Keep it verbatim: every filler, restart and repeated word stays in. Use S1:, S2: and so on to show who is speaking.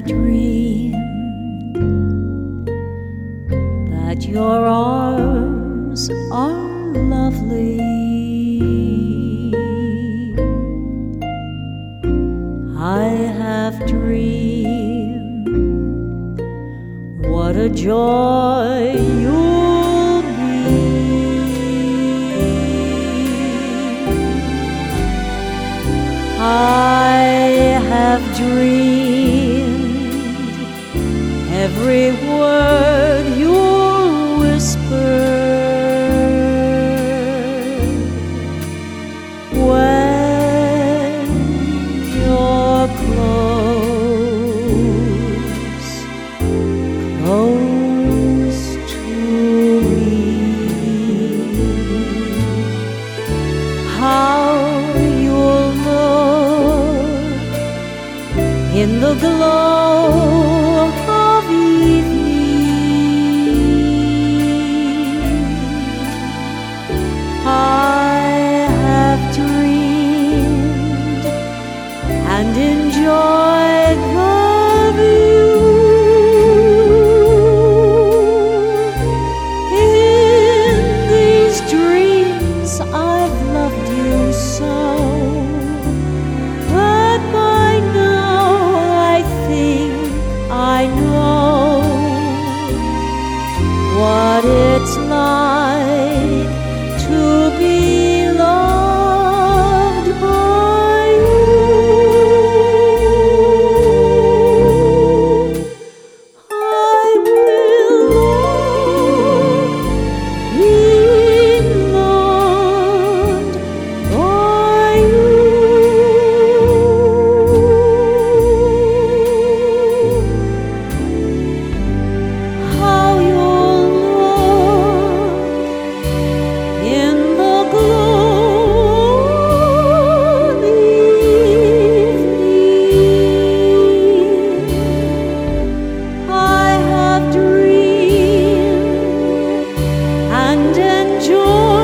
S1: have dreamed that your arms are lovely. I have dreamed what a joy you'll be. I have dreamed every word you'll whisper when you're close, close to me. How you'll look in the glow of evening. I have dreamed and enjoyed the view. In these dreams I've loved you so, but by now I think I know what it's like to be loved by you. I will love, be loved by you. How you'll look in the glow of evening. I have dreamed and enjoyed